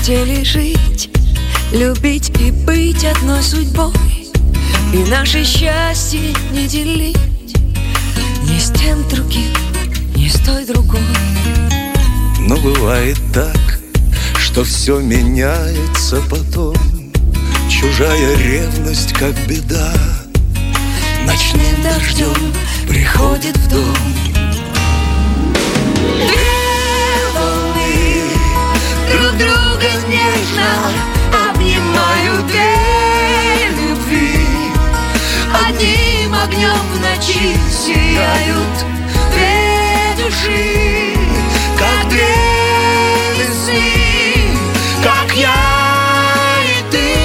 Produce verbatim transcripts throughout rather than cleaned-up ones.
хотели жить, любить и быть одной судьбой, и наше счастье не делить ни с тем другим, ни с той другой. Но бывает так, что все меняется потом. Чужая ревность, как беда, ночным дождем приходит в дом. Две волны друг друга нежно обнимают, две любви одним огнем в ночи сияют, две души, как две весны, как я и ты.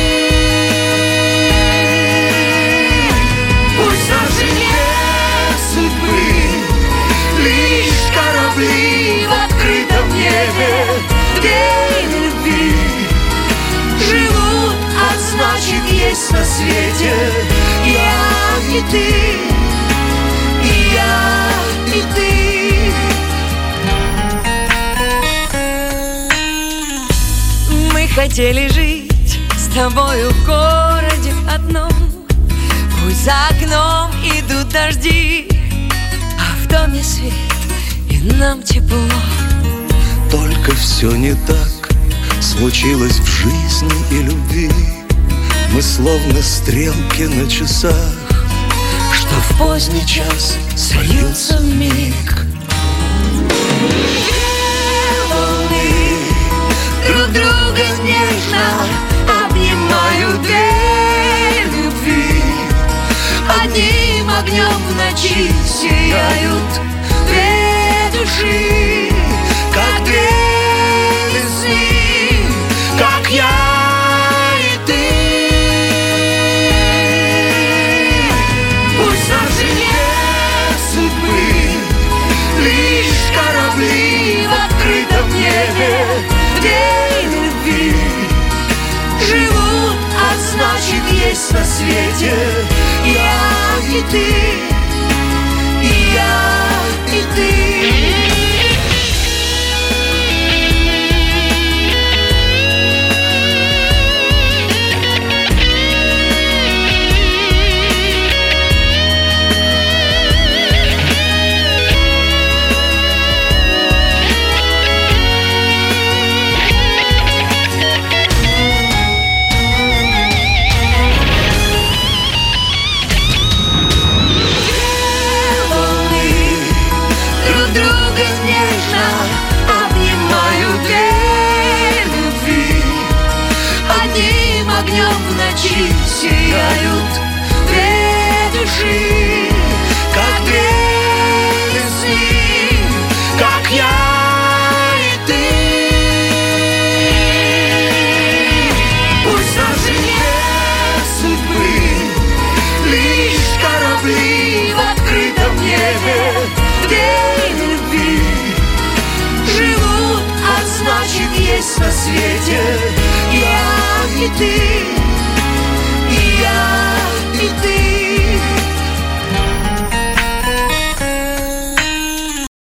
Пусть наши нет судьбы, лишь корабли в открытом небе, где любви живут, а значит есть на свете я и ты, и я и ты. Мы хотели жить с тобою в городе одном, пусть за окном идут дожди, а в доме свет и нам тепло. Только все не так случилось в жизни и любви. Мы словно стрелки на часах, что в поздний час сольются вмиг. Друг друга нежно обнимают, две любви одним огнем в ночи сияют, две души, как две весны, как я и ты. Пусть наши нет судьбы, лишь корабли в открытом небе, где любви живут, а значит есть на свете я и ты, и я и ты. Огнем в ночи сияют, две души, как две весны, как я и ты. Пусть наши нет судьбы, лишь корабли в открытом небе, где любви живут, а значит есть на свете я и ты, и я и ты.